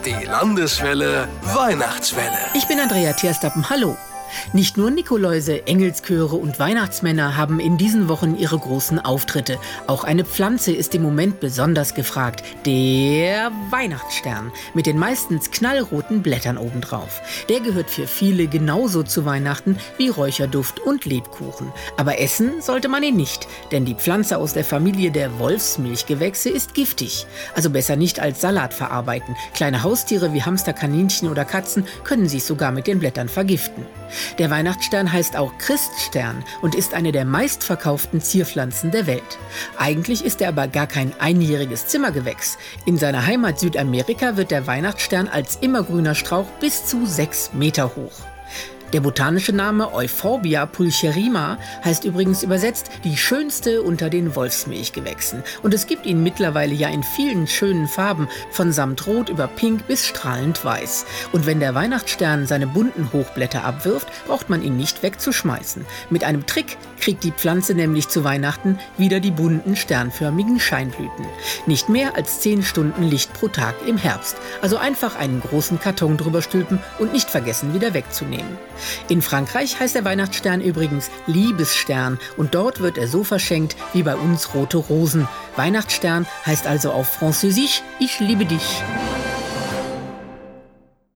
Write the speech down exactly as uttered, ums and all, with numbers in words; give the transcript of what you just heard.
Die Landeswelle Weihnachtswelle. Ich bin Andrea Thierstappen, hallo. Nicht nur Nikoläuse, Engelschöre und Weihnachtsmänner haben in diesen Wochen ihre großen Auftritte. Auch eine Pflanze ist im Moment besonders gefragt. Der Weihnachtsstern mit den meistens knallroten Blättern obendrauf. Der gehört für viele genauso zu Weihnachten wie Räucherduft und Lebkuchen. Aber essen sollte man ihn nicht, denn die Pflanze aus der Familie der Wolfsmilchgewächse ist giftig. Also besser nicht als Salat verarbeiten. Kleine Haustiere wie Hamster, Kaninchen oder Katzen können sich sogar mit den Blättern vergiften. Der Weihnachtsstern heißt auch Christstern und ist eine der meistverkauften Zierpflanzen der Welt. Eigentlich ist er aber gar kein einjähriges Zimmergewächs. In seiner Heimat Südamerika wird der Weihnachtsstern als immergrüner Strauch bis zu sechs Meter hoch. Der botanische Name Euphorbia pulcherrima heißt übrigens übersetzt die schönste unter den Wolfsmilchgewächsen. Und es gibt ihn mittlerweile ja in vielen schönen Farben, von Samtrot über Pink bis strahlend weiß. Und wenn der Weihnachtsstern seine bunten Hochblätter abwirft, braucht man ihn nicht wegzuschmeißen. Mit einem Trick kriegt die Pflanze nämlich zu Weihnachten wieder die bunten sternförmigen Scheinblüten. Nicht mehr als zehn Stunden Licht pro Tag im Herbst. Also einfach einen großen Karton drüber stülpen und nicht vergessen, wieder wegzunehmen. In Frankreich heißt der Weihnachtsstern übrigens Liebesstern und dort wird er so verschenkt wie bei uns rote Rosen. Weihnachtsstern heißt also auf Französisch Ich liebe dich.